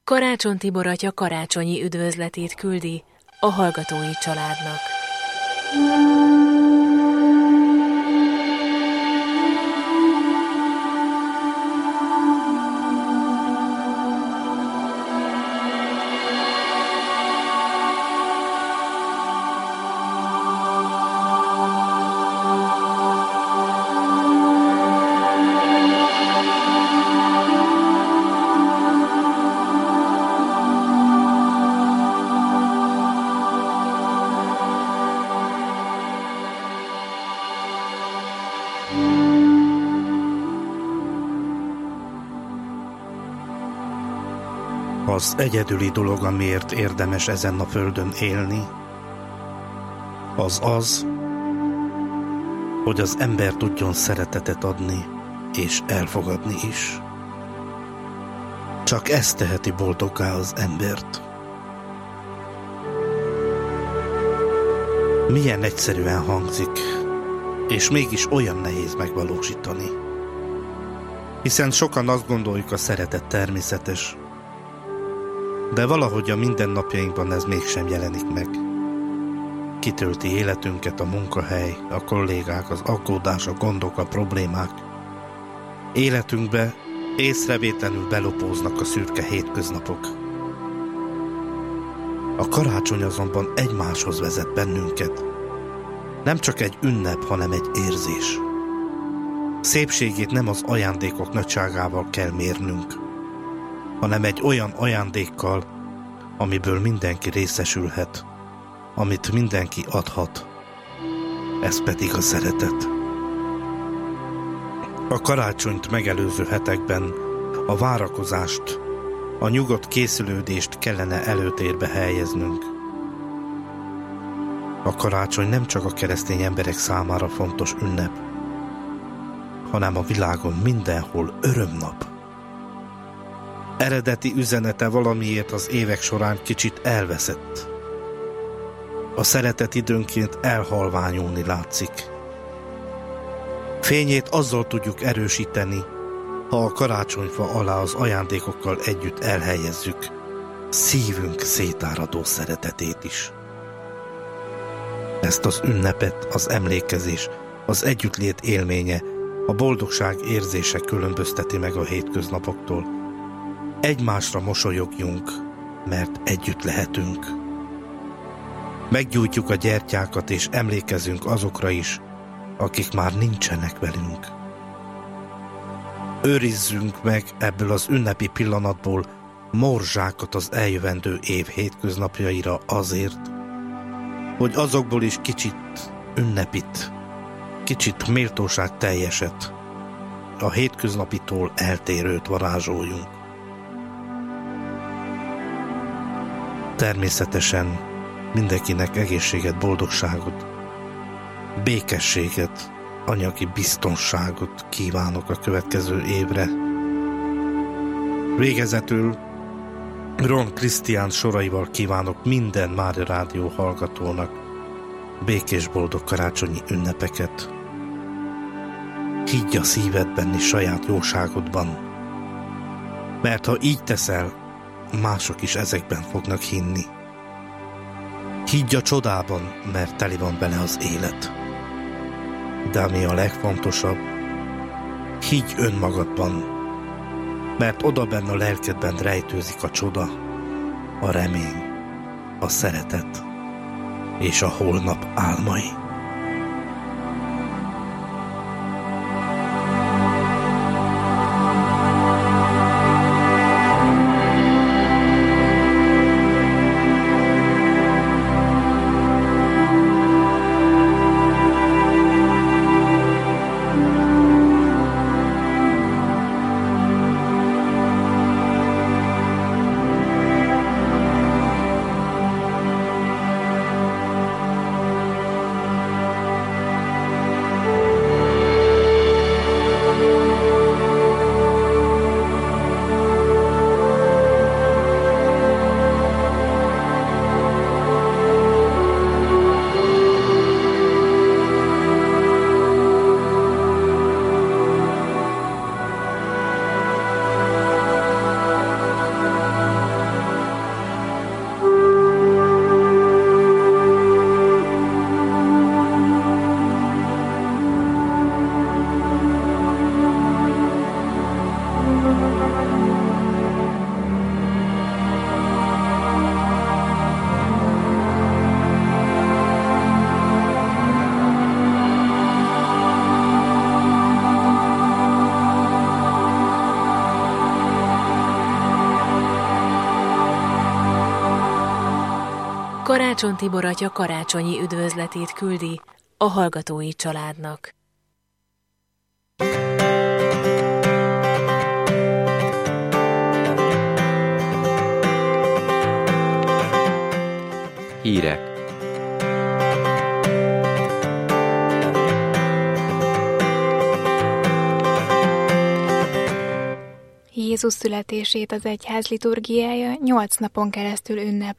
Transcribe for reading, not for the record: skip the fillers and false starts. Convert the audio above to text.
Karácsony Tibor atya karácsonyi üdvözletét küldi a hallgatói családnak. Az egyedüli dolog, amiért érdemes ezen a földön élni, az, hogy az ember tudjon szeretetet adni és elfogadni is. Csak ez teheti boldoggá az embert. Milyen egyszerűen hangzik, és mégis olyan nehéz megvalósítani. Hiszen sokan azt gondoljuk, a szeretet természetes, de valahogy a mindennapjainkban ez mégsem jelenik meg. Kitölti életünket a munkahely, a kollégák, az aggódás, a gondok, a problémák. Életünkbe észrevétlenül belopóznak a szürke hétköznapok. A karácsony azonban egymáshoz vezet bennünket. Nem csak egy ünnep, hanem egy érzés. Szépségét nem az ajándékok nagyságával kell mérnünk, hanem egy olyan ajándékkal, amiből mindenki részesülhet, amit mindenki adhat. Ez pedig a szeretet. A karácsonyt megelőző hetekben a várakozást, a nyugodt készülődést kellene előtérbe helyeznünk. A karácsony nem csak a keresztény emberek számára fontos ünnep, hanem a világon mindenhol örömnap. Eredeti üzenete valamiért az évek során kicsit elveszett. A szeretet időnként elhalványulni látszik. Fényét azzal tudjuk erősíteni, ha a karácsonyfa alá az ajándékokkal együtt elhelyezzük szívünk szétáradó szeretetét is. Ezt az ünnepet, az emlékezés, az együttlét élménye, a boldogság érzése különbözteti meg a hétköznapoktól. Egymásra mosolyogjunk, mert együtt lehetünk. Meggyújtjuk a gyertyákat, és emlékezünk azokra is, akik már nincsenek velünk. Őrizzünk meg ebből az ünnepi pillanatból morzsákat az eljövendő év hétköznapjaira azért, hogy azokból is kicsit ünnepit, kicsit méltóság teljeset, a hétköznapitól eltérőt varázsoljunk. Természetesen mindenkinek egészséget, boldogságot, békességet, anyagi biztonságot kívánok a következő évre. Végezetül Ron Krisztián soraival kívánok minden Mária Rádió hallgatónak békés, boldog karácsonyi ünnepeket. Higgy a szívedben és saját jóságodban, mert ha így teszel, mások is ezekben fognak hinni. Higgy a csodában, mert teli van bele az élet. De ami a legfontosabb, higgy önmagadban, mert oda benne a lelkedben rejtőzik a csoda, a remény, a szeretet és a holnap álmai. Karácsony Tibor atya karácsonyi üdvözletét küldi a hallgatói családnak. Hírek. Jézus születését az egyház liturgiája 8 napon keresztül ünnepli.